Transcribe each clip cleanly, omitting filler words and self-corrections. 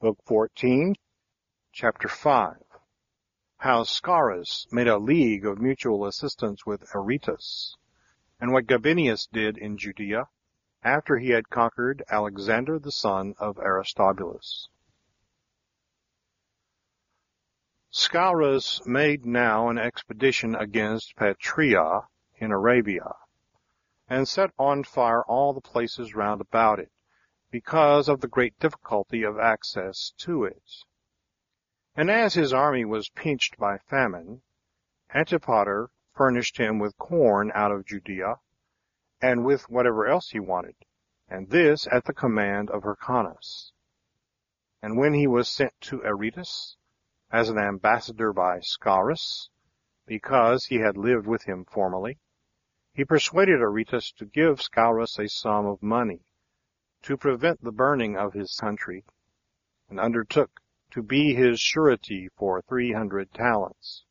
Book 14, Chapter 5. How Scaurus made a league of mutual assistance with Aretas, and what Gabinius did in Judea, after he had conquered Alexander the son of Aristobulus. Scaurus made now an expedition against Patria in Arabia, and set on fire all the places round about it, because of the great difficulty of access to it. And as his army was pinched by famine, Antipater furnished him with corn out of Judea, and with whatever else he wanted, and this at the command of Hyrcanus. And when he was sent to Aretas, as an ambassador by Scaurus, because he had lived with him formerly, he persuaded Aretas to give Scaurus a sum of money, to prevent the burning of his country, and undertook to be his surety for 300 talents.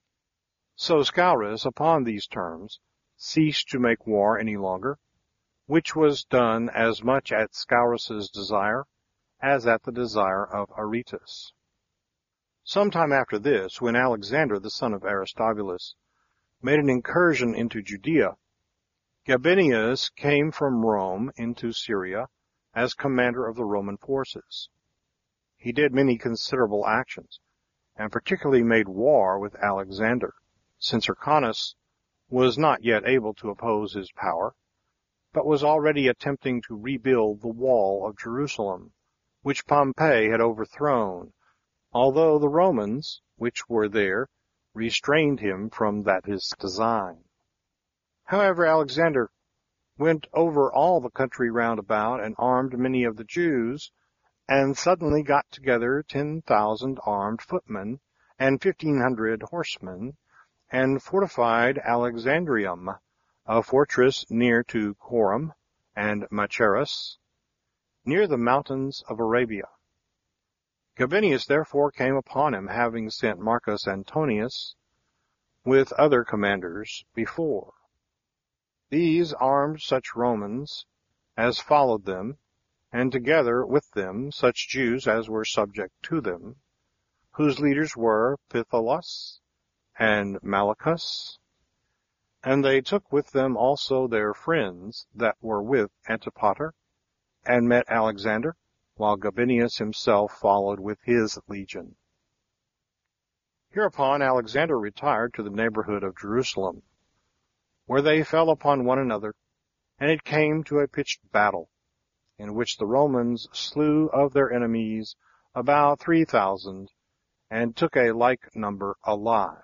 So Scaurus, upon these terms, ceased to make war any longer, which was done as much at Scaurus's desire as at the desire of Aretas. Some time after this, when Alexander the son of Aristobulus made an incursion into Judea, Gabinius came from Rome into Syria as commander of the Roman forces. He did many considerable actions, and particularly made war with Alexander, since Hyrcanus was not yet able to oppose his power, but was already attempting to rebuild the wall of Jerusalem, which Pompey had overthrown, although the Romans, which were there, restrained him from that his design. However, Alexander went over all the country round about, and armed many of the Jews, and suddenly got together 10,000 armed footmen, and 1,500 horsemen, and fortified Alexandrium, a fortress near to Coram and Machaerus, near the mountains of Arabia. Gabinius therefore came upon him, having sent Marcus Antonius with other commanders before. These armed such Romans as followed them, and together with them such Jews as were subject to them, whose leaders were Pytholas and Malachus, and they took with them also their friends that were with Antipater, and met Alexander, while Gabinius himself followed with his legion. Hereupon Alexander retired to the neighborhood of Jerusalem, where they fell upon one another, and it came to a pitched battle, in which the Romans slew of their enemies about 3,000, and took a like number alive.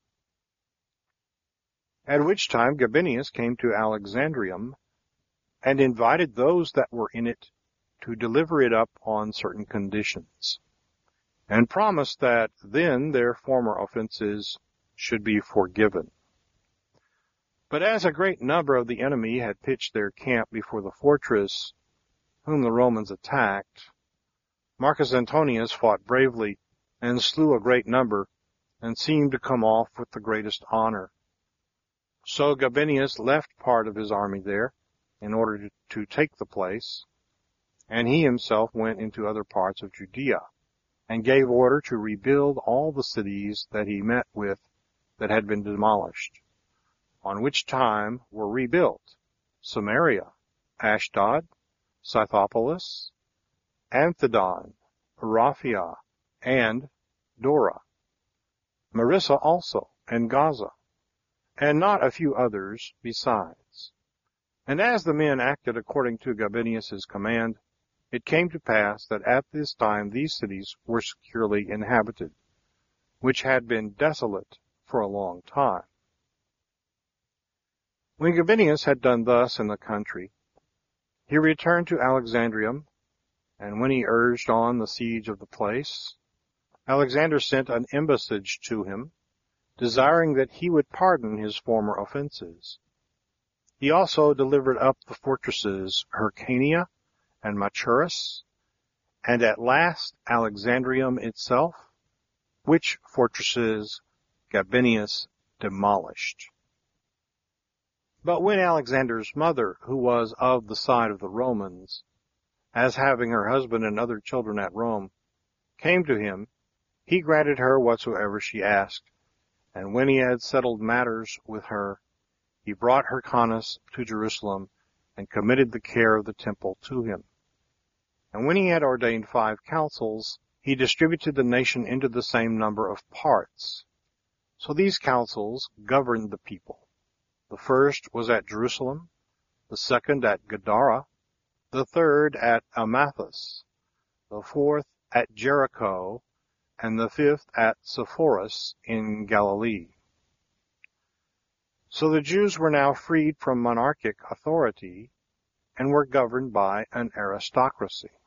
At which time Gabinius came to Alexandrium, and invited those that were in it to deliver it up on certain conditions, and promised that then their former offenses should be forgiven. But as a great number of the enemy had pitched their camp before the fortress, whom the Romans attacked, Marcus Antonius fought bravely, and slew a great number, and seemed to come off with the greatest honor. So Gabinius left part of his army there, in order to take the place, and he himself went into other parts of Judea, and gave order to rebuild all the cities that he met with that had been demolished, on which time were rebuilt Samaria, Ashdod, Scythopolis, Anthedon, Raphia, and Dora, Marissa also, and Gaza, and not a few others besides. And as the men acted according to Gabinius's command, it came to pass that at this time these cities were securely inhabited, which had been desolate for a long time. When Gabinius had done thus in the country, he returned to Alexandrium, and when he urged on the siege of the place, Alexander sent an embassage to him, desiring that he would pardon his former offenses. He also delivered up the fortresses Hyrcania and Machaerus, and at last Alexandrium itself, which fortresses Gabinius demolished. But when Alexander's mother, who was of the side of the Romans, as having her husband and other children at Rome, came to him, he granted her whatsoever she asked. And when he had settled matters with her, he brought Hyrcanus to Jerusalem, and committed the care of the temple to him. And when he had ordained 5 councils, he distributed the nation into the same number of parts. So these councils governed the people. The first was at Jerusalem, the second at Gadara, the third at Amathus, the fourth at Jericho, and the fifth at Sepphoris in Galilee. So the Jews were now freed from monarchic authority, and were governed by an aristocracy.